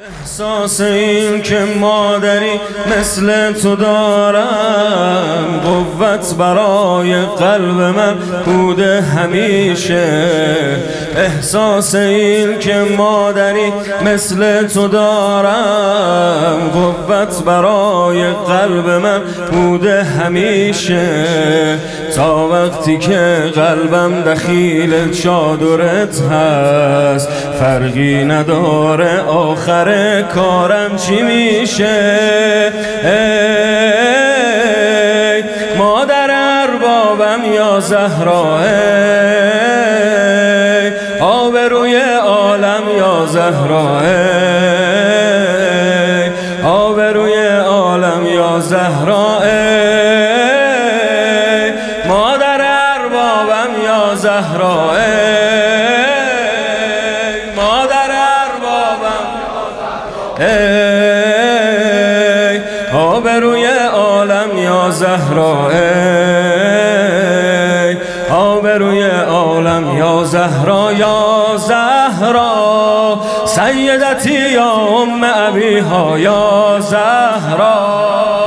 احساس این که مادری مثل تو دارم قوت برای قلب من بوده همیشه. احساس این که مادری مثل تو دارم قوت برای قلب من بوده همیشه. تا وقتی که قلبم دخیل چادرت هست فرقی نداره آخر کارم چی میشه. ای مادر اربابم یا زهرا، ای آبروی عالم یا زهرا، ای آبروی عالم یا زهرا، ای مادر اربابم یا زهرا، ای آبروی عالم یا زهرا، ای آبروی عالم یا زهرا، یا زهرا سیدتی یا ام ابیها، یا زهرا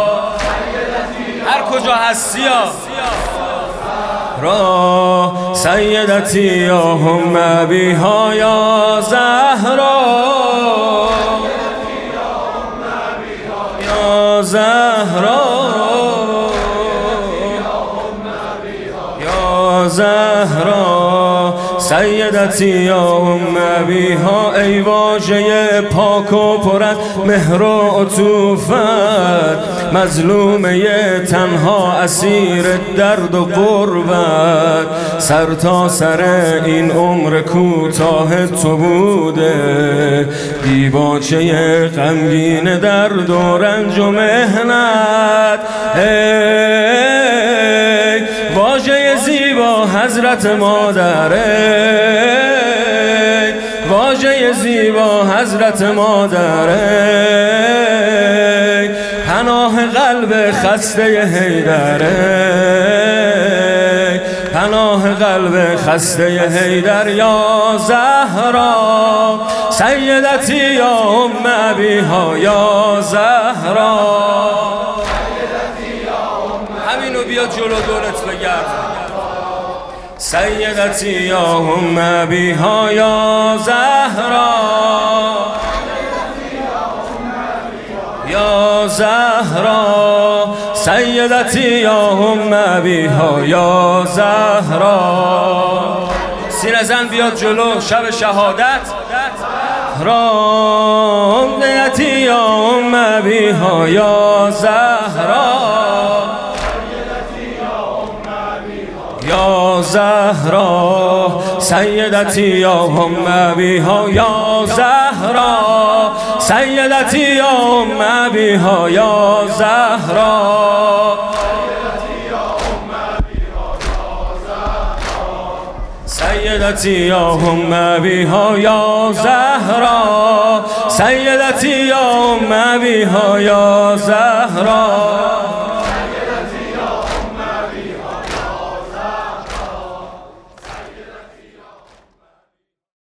هر کجا هستی را سیدتی یا ام ابیها، یا زهرا زهرا، یا زهرا سیدتی یا ام ابیها. ای واژه پاک و پر از مهر و عطوفت، مظلومه تنها اسیر درد و غربت. سر تا سر این عمر کوتاه تو بوده دیباچه غمگین درد و رنج و مهنت. ای واژه زیبا حضرت مادره، واژه زیبا حضرت مادره، پناه قلب خسته حیدره، پناه قلب خسته حیدر، یا زهرا سیدتی یا ام ابیها، یا زهرا. همینو بیا جلو دورت بگرد. سیدتی یا ام ابیها، یا زهرا، یا زهرا سیدتی یا ام ابیها، یا زهرا. سینه زن بیاد جلو شب شهادت. رامدیتی یا ام ابیها، یا زهرا، یا زهرا سیدتی یا ام ابیها، یا زهرا سیدتی یا ام ابیها، یا زهرا سیدتی یا ام ابیها، یا زهرا سیدتی یا ام ابیها، یا زهرا.